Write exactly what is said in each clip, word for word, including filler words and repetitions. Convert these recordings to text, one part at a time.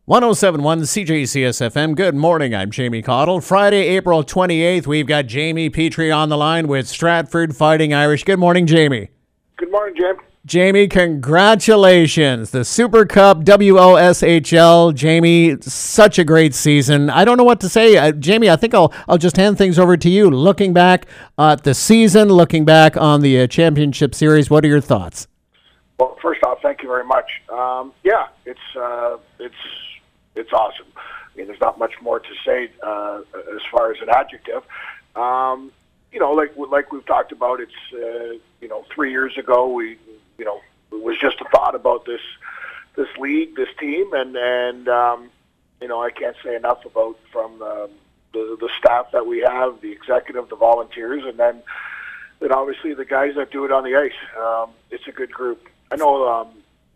one oh seven point one C J C S F M. Good morning. I'm Jamie Cottle. Friday, April twenty-eighth, we've got Jamie Petrie on the line with Stratford Fighting Irish. Good morning, Jamie. Good morning, Jim. Jamie, congratulations. The Super Cup, W O S H L. Jamie, such a great season. I don't know what to say. Uh, Jamie, I think I'll I'll just hand things over to you. Looking back at the season, looking back on the uh, championship series, what are your thoughts? Well, first off, thank you very much. Um, yeah, it's uh, it's it's awesome. I mean, there's not much more to say uh, as far as an adjective. Um, you know, like like we've talked about, it's uh, you know, three years ago we. You know, it was just a thought about this this league, this team, and and um, you know, I can't say enough about from um, the the staff that we have, the executive, the volunteers, and then then obviously the guys that do it on the ice. Um, it's a good group. I know um,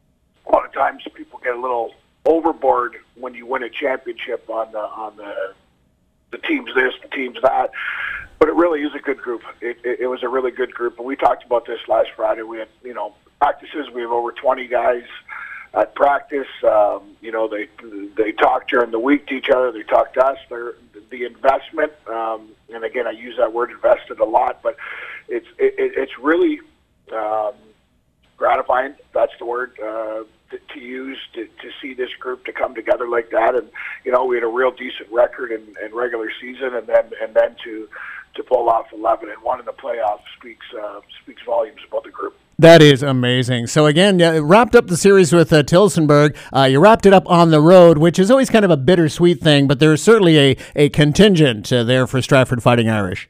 a lot of times people get a little overboard when you win a championship on the on the the teams this, the teams that. But it really is a good group. It, it, it was a really good group. And we talked about this last Friday. We had, you know, practices. We have over twenty guys at practice. Um, you know, they they talk during the week to each other. They talk to us. They're, the investment, um, and again, I use that word invested a lot, but it's it, it's really um, gratifying. That's the word uh, to, to use to, to see this group to come together like that. And, you know, we had a real decent record in, in regular season, and then and then to to pull off eleven and one in the playoffs speaks uh, speaks volumes about the group. That is amazing. So again, you wrapped up the series with uh, Tillsonburg. Uh, you wrapped it up on the road, which is always kind of a bittersweet thing, but there's certainly a, a contingent uh, there for Stratford Fighting Irish.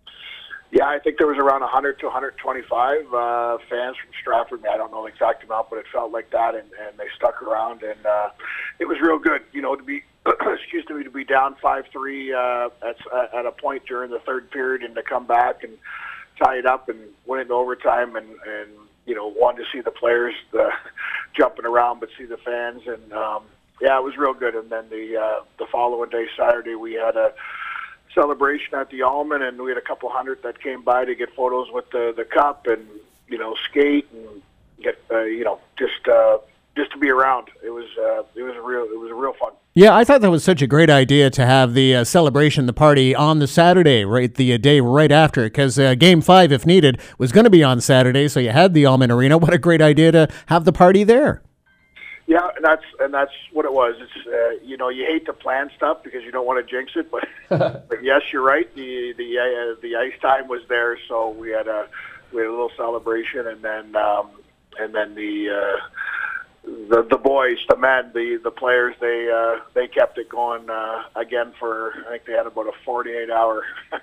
Yeah, I think there was around one hundred to one hundred twenty-five uh, fans from Stratford. I don't know the exact amount, but it felt like that, and, and they stuck around, and uh, it was real good, you know, to be excuse me, to be down five three uh, at, at a point during the third period and to come back and tie it up and win it in overtime, and, and you know, wanted to see the players the, jumping around, but see the fans, and um, yeah, it was real good. And then the uh, the following day, Saturday, we had a celebration at the Almond, and we had a couple hundred that came by to get photos with the the cup and, you know, skate and get uh, you know, just uh, just to be around. It was uh, it was a real it was a real fun. Yeah, I thought that was such a great idea to have the uh, celebration, the party on the Saturday, right, the uh, day right after, because uh, Game Five, if needed, was going to be on Saturday. So you had the Almond Arena. What a great idea to have the party there. Yeah, and that's and that's what it was. It's uh, you know, you hate to plan stuff because you don't want to jinx it, but but yes, you're right. The the uh, the ice time was there, so we had a we had a little celebration, and then um, and then the. Uh, The the boys, the men, the the players, they uh, they kept it going uh, again for, I think they had about a forty-eight hour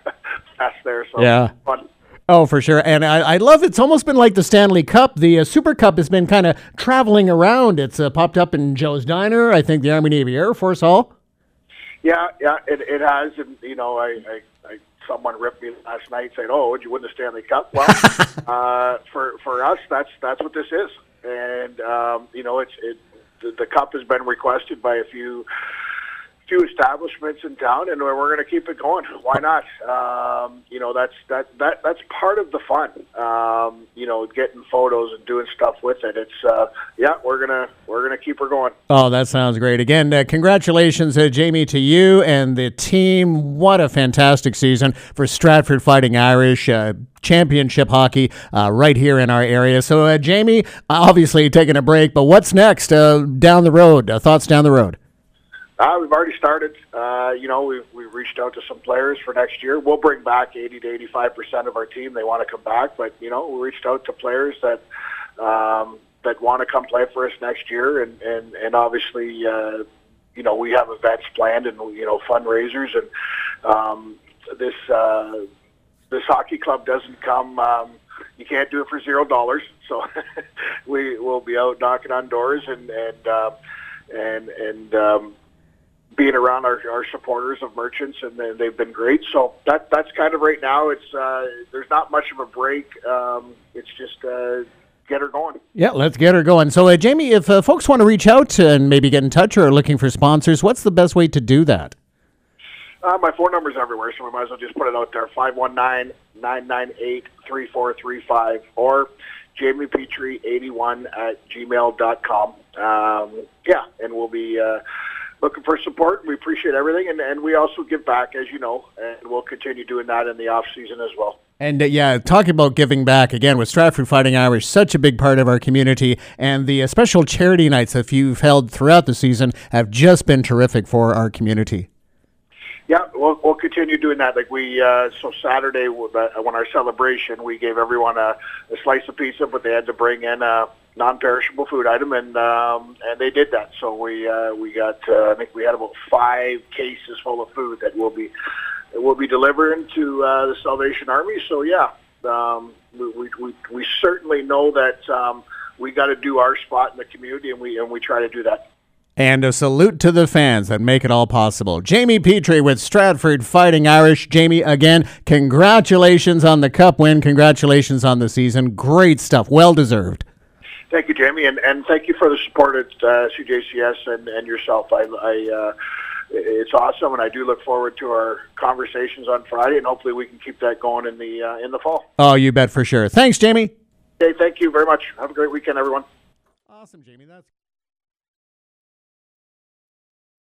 fast there. So yeah. Fun. Oh, for sure. And I, I love it's almost been like the Stanley Cup. The uh, Super Cup has been kind of traveling around. It's uh, popped up in Joe's Diner, I think the Army Navy Air Force Hall. Yeah, yeah, it, it has. And, you know, I, I, I someone ripped me last night saying, oh, would you win the Stanley Cup? Well, uh, for, for us, that's that's what this is. And um, you know, it's it. The, the cup has been requested by a few few establishments in town, and we're going to keep it going. Why not? Um, you know, that's that that that's part of the fun. Um, you know, getting photos and doing stuff with it. It's uh, yeah, we're gonna we're gonna keep her going. Oh, that sounds great. Again, uh, congratulations, uh, Jamie, to you and the team. What a fantastic season for Stratford Fighting Irish. Uh, championship hockey uh, right here in our area. So, uh, Jamie, obviously taking a break, but what's next uh, down the road? Uh, thoughts down the road? Uh, we've already started. Uh, you know, we've, we've reached out to some players for next year. We'll bring back eighty to eighty-five percent of our team. They want to come back, but, you know, we reached out to players that um, that want to come play for us next year. And, and, and obviously, uh, you know, we have events planned and, you know, fundraisers. And um, this uh, this hockey club doesn't come, um, you can't do it for zero dollars. So we will be out knocking on doors and, and, uh, and, and, um, being around our, our supporters of Merchants, and they've been great. So that that's kind of right now. It's uh, there's not much of a break. Um, it's just uh, get her going. Yeah, let's get her going. So, uh, Jamie, if uh, folks want to reach out and maybe get in touch or are looking for sponsors, what's the best way to do that? Uh, my phone number's everywhere, so we might as well just put it out there, five one nine, nine nine eight, three four three five, or Jamie Petrie eighty-one at gmail dot com. Um, yeah, and we'll be uh, looking for support. We appreciate everything, and, and we also give back, as you know, and we'll continue doing that in the off season as well. And uh, yeah, talking about giving back again with Stratford Fighting Irish, such a big part of our community, and the uh, special charity nights that you've held throughout the season have just been terrific for our community. Yeah, we'll, we'll continue doing that. Like we, uh, so Saturday when our celebration, we gave everyone a, a slice of pizza, but they had to bring in a non-perishable food item, and um, and they did that. So we uh, we got, uh, I think we had about five cases full of food that will be that will be delivered to uh, the Salvation Army. So yeah, um, we, we we we certainly know that um, we got to do our spot in the community, and we and we try to do that. And a salute to the fans that make it all possible. Jamie Petrie with Stratford Fighting Irish. Jamie, again, congratulations on the cup win. Congratulations on the season. Great stuff. Well deserved. Thank you, Jamie, and, and thank you for the support at uh, C J C S and, and yourself. I, I uh, it's awesome, and I do look forward to our conversations on Friday, and hopefully we can keep that going in the uh, in the fall. Oh, you bet for sure. Thanks, Jamie. Okay, thank you very much. Have a great weekend, everyone. Awesome, Jamie. That's